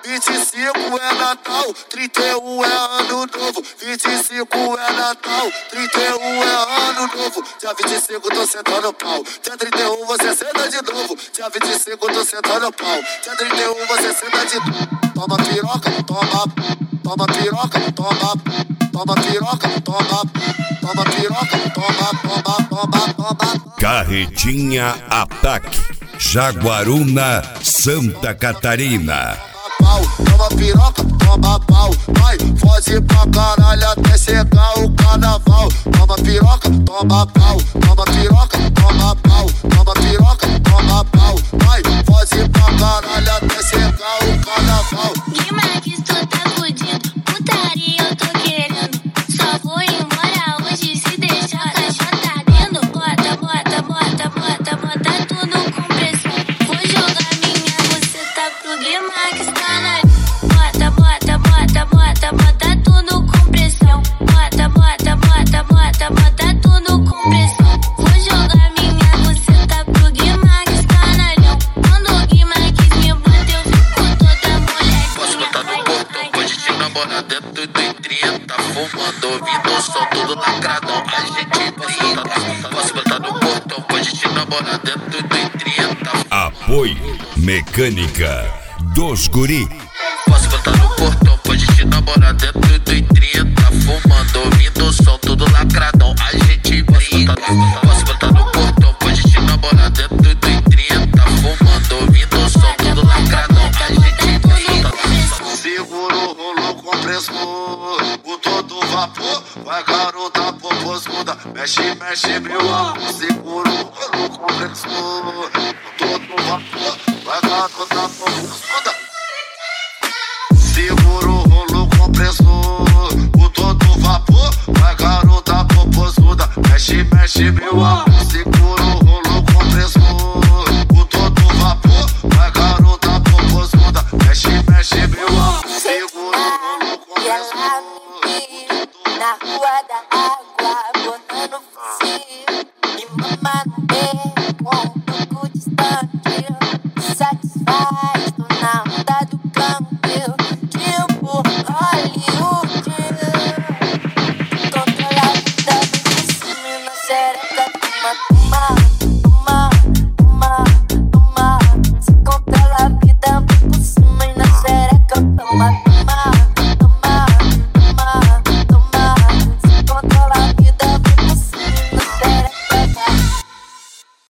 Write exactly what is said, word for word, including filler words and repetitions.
vinte e cinco é Natal, trinta e um é Ano Novo. vinte e cinco é Natal, trinta e um é Ano Novo. Dia vinte e cinco tô sentando pau, dia trinta e um você senta de novo. Dia vinte e cinco tô sentando pau, dia trinta e um você senta de novo. Toma piroca, toma, toma piroca, toma, toma piroca, toma, toma piroca, toma, toma, toma, toma. Carretinha Ataque, Jaguaruna, Santa Catarina. Toma piroca, toma pau, vai, foge pra caralho até chegar o carnaval. Toma piroca, toma pau, toma piroca, toma pau, toma piroca, toma pau, vai, foge pra caralho até chegar o carnaval. Guima que tu tá fudido, putaria eu tô querendo. Só vou embora hoje se deixar a caixa tá dentro. Bota, bota, bota, bota, bota tudo com pressão. Vou jogar minha buceta pro Guima que está na. Bota, bota, bota, bota, bota tudo com pressão. Bota, bota, bota, bota, bota tudo com pressão. Vou jogar minha buceta pro Guima que está na leão. Quando o Guima quis me bater, eu fico toda molhadinha. Posso botar no portão, pode te namorar dentro do trinta, fumando, ouvindo o som todo lacradão. A gente brinca. Posso botar no portão, pode te namorar dentro do trinta. Apoio Mecânica dos Guri. Posso botar no portão, pode te namorar dentro do trinta, fumando, ouvindo o som todo lacradão. A gente brinca. Posso botar no portão, pode te namorar dentro do trinta, fumando, ouvindo o som todo lacradão. A gente brinca. Segura o rolo compressor, o todo vapor, vai garota poposcuda. Mexe, mexe meu amor. Segura o rolo compressor, o todo vapor, vai garota poposcuda. Segura o rolo compressor, o todo vapor, vai garota popozuda. Mexe, mexe meu amor.